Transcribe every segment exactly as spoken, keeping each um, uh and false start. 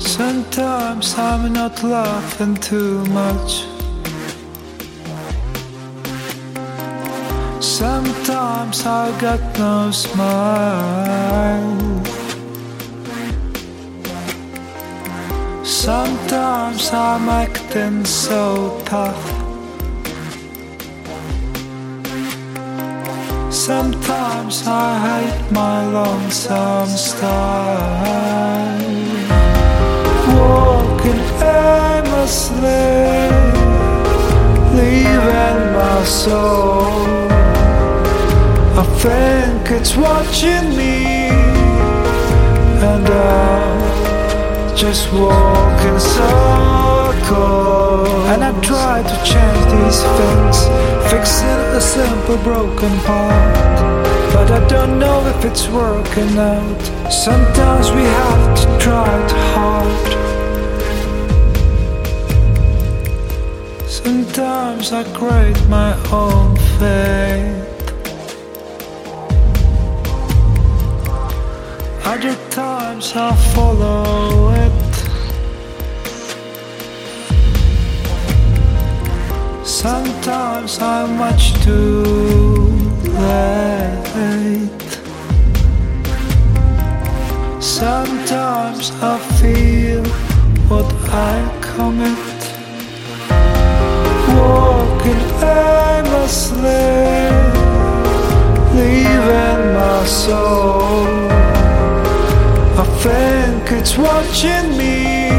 Sometimes I'm not laughing too much. Sometimes I got no smile. Sometimes I'm acting so tough. Sometimes I hate my lonesome style. Walking aimlessly, leaving my soul. I think it's watching me, and I just walk in circles. And I try to change these things, fixing a simple broken part, but I don't know if it's working out. Sometimes we have to try it hard. Sometimes I create my own fate. Other times I follow it. Sometimes I'm much too late. Sometimes I feel what I commit. Walking aimlessly, leaving my soul. I think it's watching me,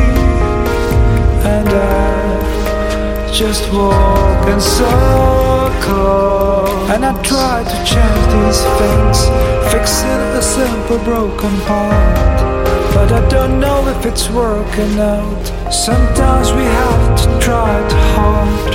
and I just walk in circles. And I try to change these things, fixing a simple broken part, but I don't know if it's working out. Sometimes we have to try it hard.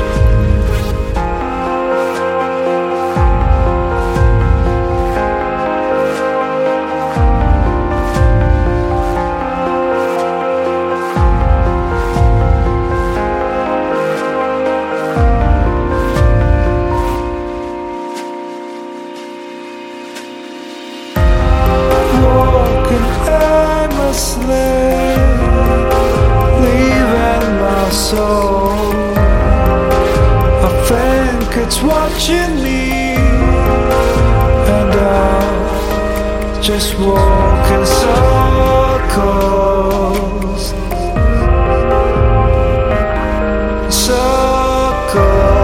Leaving my soul. I think it's watching me, and I just walk in circles, circles.